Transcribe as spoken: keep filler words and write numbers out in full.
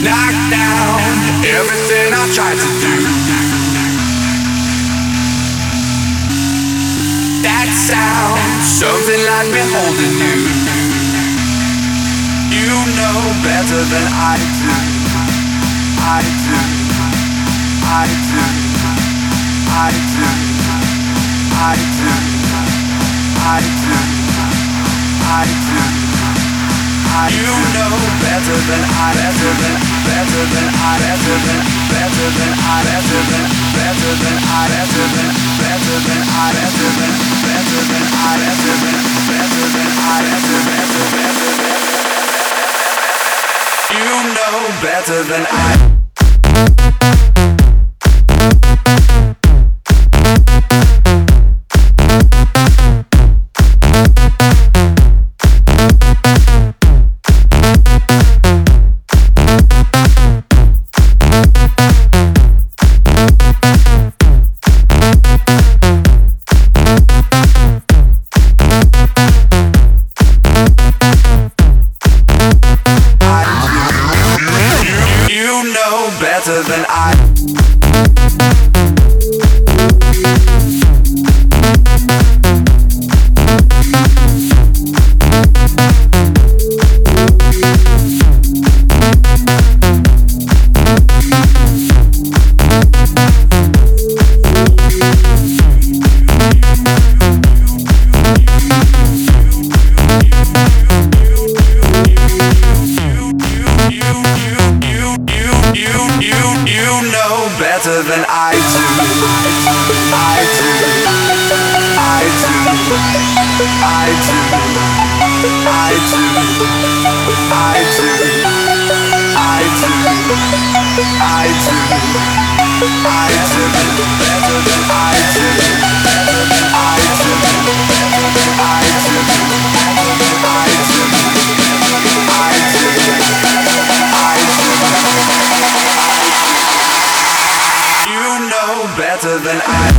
knock down everything I tried to do. That sound, something like me holding you. You know better than I do. I do. I do. I do. I do. I do. I do. I you know better than I, better than, better than I, better than, better than I, better than, better than I, better than, better than I, better than, better than I, better than, better than I, better, better, better, better. You know better than I. Better than I. Better than I do. I do. I do. I do. I do. I do. I do. I do. I do. Better than I do. Better than I do. Better than I do. Better than I do. I do. I do. You know better than I.